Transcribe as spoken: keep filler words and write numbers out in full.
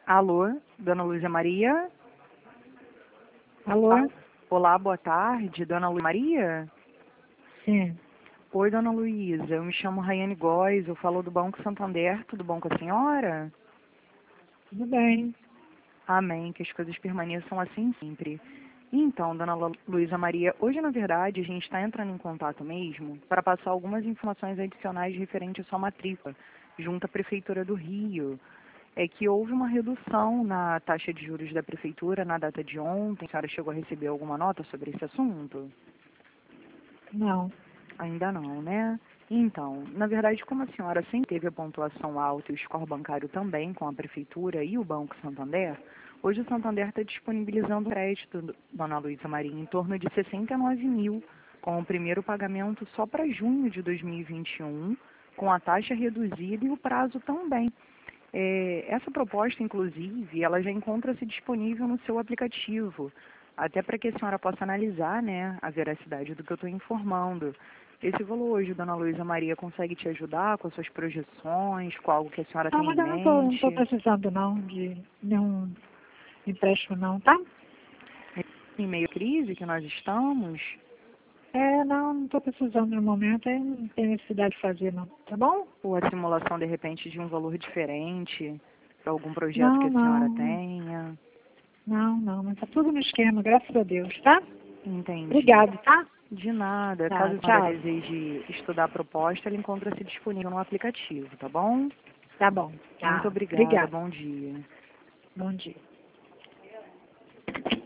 Alô, Dona Luísa Maria? Alô? Olá, boa tarde, Dona Luísa Maria? Sim. Oi, Dona Luísa, eu me chamo Raiane Góes, eu falo do Banco Santander, tudo bom com a senhora? Tudo bem. Amém, que as coisas permaneçam assim sempre. Então, Dona Lu- Luísa Maria, hoje, na verdade, a gente está entrando em contato mesmo para passar algumas informações adicionais referentes à sua matrícula, junto à Prefeitura do Rio. É que houve uma redução na taxa de juros da Prefeitura na data de ontem. A senhora chegou a receber alguma nota sobre esse assunto? Não. Ainda não, né? Então, na verdade, como a senhora sempre teve a pontuação alta e o score bancário também com a Prefeitura e o Banco Santander, hoje o Santander está disponibilizando um crédito, Dona Luísa Maria, em torno de sessenta e nove mil, com o primeiro pagamento só para junho de dois mil e vinte e um, com a taxa reduzida e o prazo também. É, essa proposta, inclusive, ela já encontra-se disponível no seu aplicativo, até para que a senhora possa analisar, né, a veracidade do que eu estou informando. Esse valor hoje, Dona Luísa Maria, consegue te ajudar com as suas projeções, com algo que a senhora Ah, tem em mas eu não tô, não tô mente? precisando não de nenhum empréstimo não, tá? Em meio à crise que nós estamos, É, não, não tô precisando no momento, aí não tem necessidade de fazer não, tá bom? ou a simulação, de repente, de um valor diferente para algum projeto que Não, a senhora não, tenha? não, não, mas tá tudo no esquema, graças a Deus, tá? Entendi. Obrigado, tá? De nada. Tá, Caso a senhora tchau. deseje estudar a proposta, ela encontra-se disponível no aplicativo, tá bom? Tá bom, Muito tá. obrigada. Obrigada. Bom dia. Bom dia.